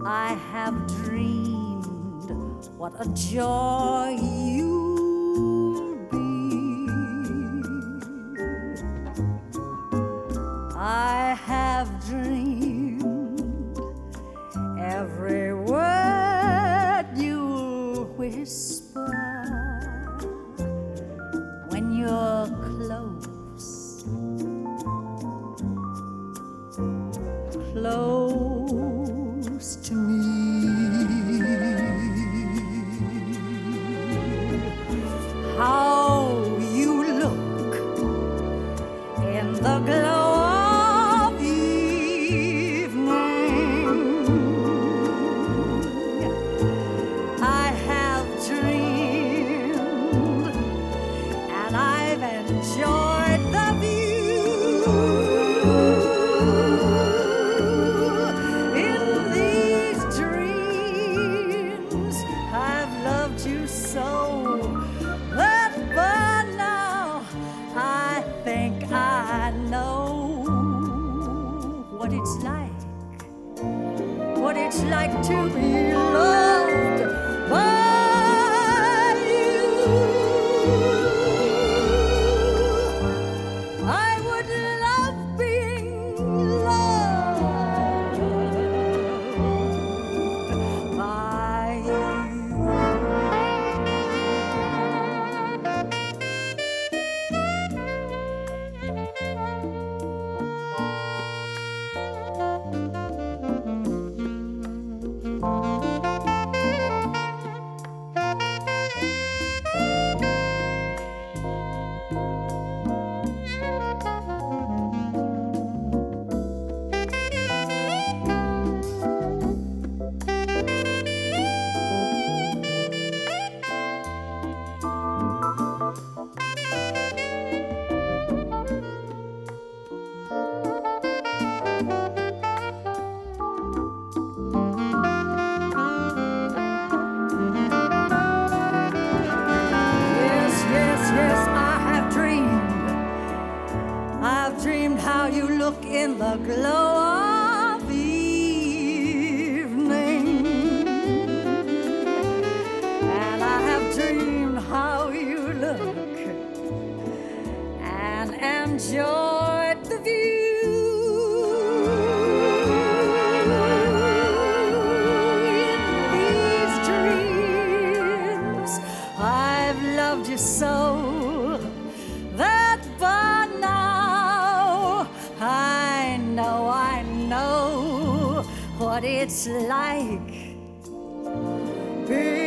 I have dreamed what a joy you'll be. I have dreamed every word you'll whisper when you're close, close to me. How you look in the glow of evening. I have dreamed and I've enjoyed the view. In these dreams I've loved you so that by now I think I know what it's like to be loved by you. I would love being loved by you. I've dreamed how you look in the glow of evening. And I have dreamed how you look and enjoyed the view. In these dreams I've loved you so that by now I know what it's like.